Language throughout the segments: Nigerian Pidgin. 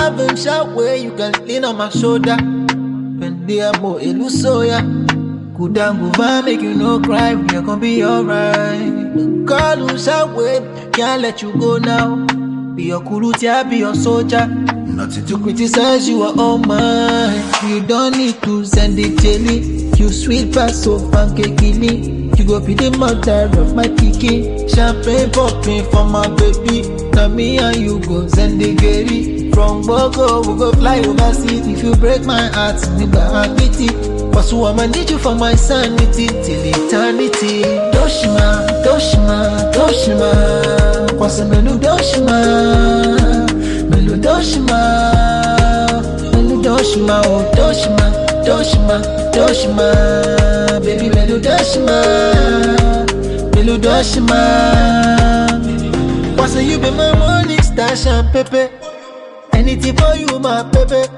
love and shout where you can lean on my shoulder. Pendiamo elusoya. Kudanguva make you no cry, we are gonna be alright. Call who's out way, can't let you go now. Be your kurutia, be your soldier. Nothing to criticize, you are all mine. You don't need to send it jelly. You sweet pass so pancake-ly. You go be the mother of my picky. Champagne popping for my baby. Now me and you go send the gary. From Bogo, we go fly overseas. If you break my heart, nigga, I pity. Cause I'ma need you for my sanity till eternity. Doshima, Doshima, Doshima. Cause Melu Doshima, Melu Doshima, Melu Doshima, oh Doshima, Doshima, Doshima. Baby Melu Doshima, Melu Doshima. Cause you be my morning star, Pepe. Anything for you, my baby.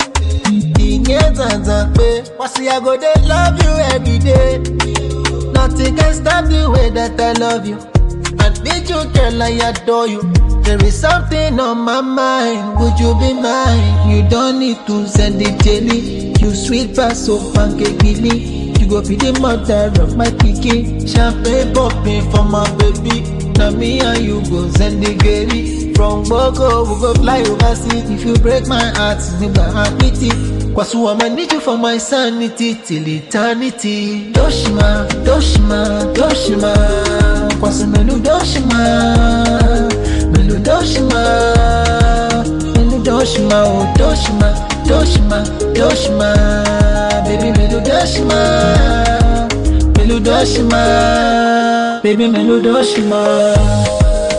I go they love you every day. Nothing can stop the way that I love you. I need you, girl, I adore you. There is something on my mind. Would you be mine? You don't need to send it jelly. You sweet pass so pancake-ly. You go be the mother of my picky. Champagne popping for my baby. Now me and you go send the gary. From Bogo, we go fly overseas. If you break my heart, nigga, I pity. Cause I'ma need you for my sanity till eternity. Doshima, Doshima, Doshima. Cause Melu Doshima, Melu Doshima, Melu Doshima, oh Doshima, Doshima, Doshima. Baby Melu Doshima, Melu Doshima, baby Melu Doshima.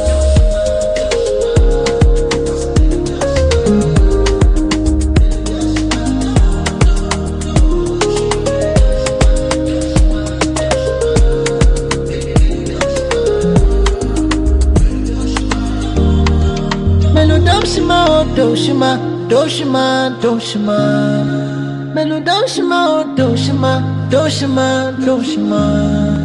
Doshima, Doshima, Doshima. Melu Doshima, oh Doshima, Doshima, Doshima.